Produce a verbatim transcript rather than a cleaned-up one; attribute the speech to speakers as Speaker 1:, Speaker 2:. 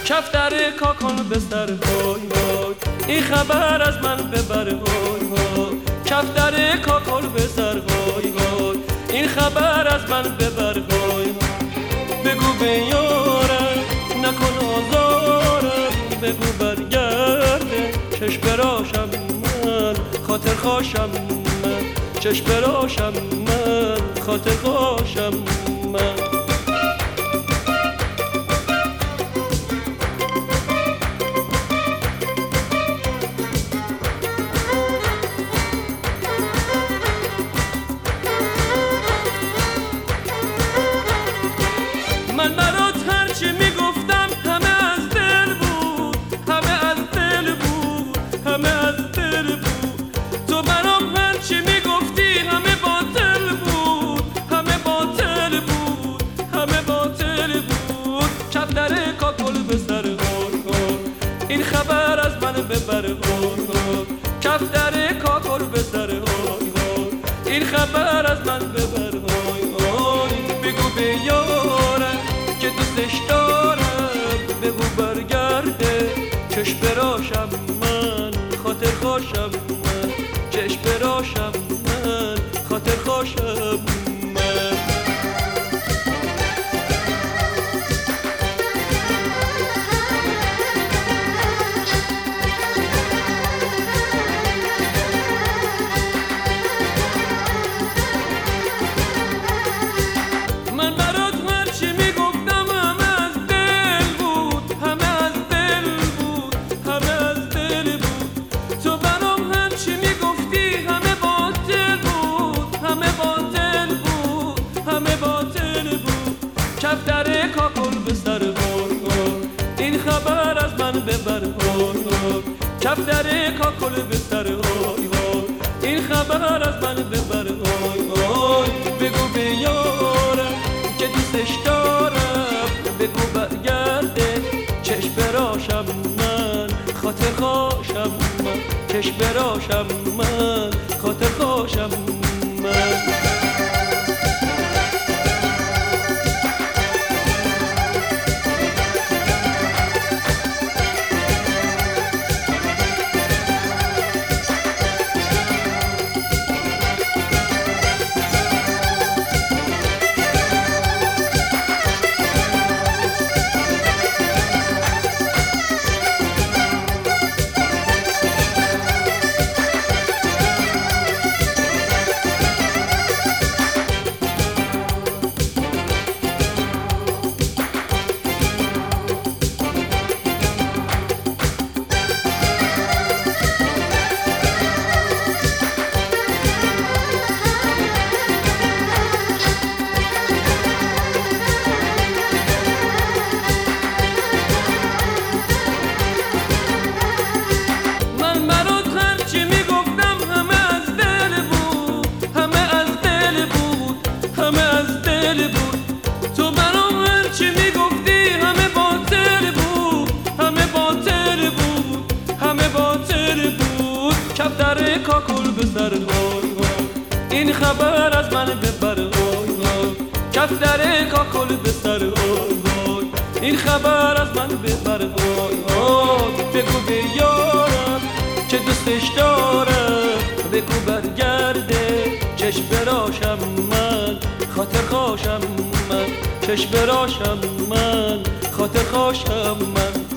Speaker 1: کفتر کاکل به سر وای وای، این خبر از من ببر وای وای. کفتر کاکل به سر وای وای، این خبر از من ببر وای وای. بگو به یارم نکن آزارم، بگو برگرده چشم براشم من، خاطر خوشم من، چشم براشم من، خاطر خوشم من. من برات هرچی میگفتم همه از دل بود، همه از دل بود، همه از دل بود. تو برام هرچی میگفتی همه باطل بود، همه باطل بود، همه باطل بود. کفتر کاکل به سر وای وای، این خبر از من ببر وای وای. کفتر کاکل به سر وای وای، این خبر از من ببر وای وای. بگو به یارم که دوستش دارم، بگو برگرده چشم براشم من، خاطر خوشم من، چشم براشم من، خاطر خوشم من. کفتر کاکل به سر وای وای، این خبر از من ببر وای وای. کفتر کاکل به سر وای وای، این خبر از من ببر وای وای. بگو به یارم که دوستش دارم، بگو برگرده چشم براشم من، خاطر خوشم من، چشم براشم من، خاطر خوشم من. تو برام هرچی میگفتی همه باطل بود، همه باطل بود، همه باطل بود. کفتر کاکل به سر وای وای، این خبر از من ببر وای وای. کفتر کاکل به سر وای وای، این خبر از من ببر وای وای. بگو به یارم که دوستش دارم، بگو برگرده چشم براشم من، خاطر خوشم من، چشم براشم من، خاطر خوشم من.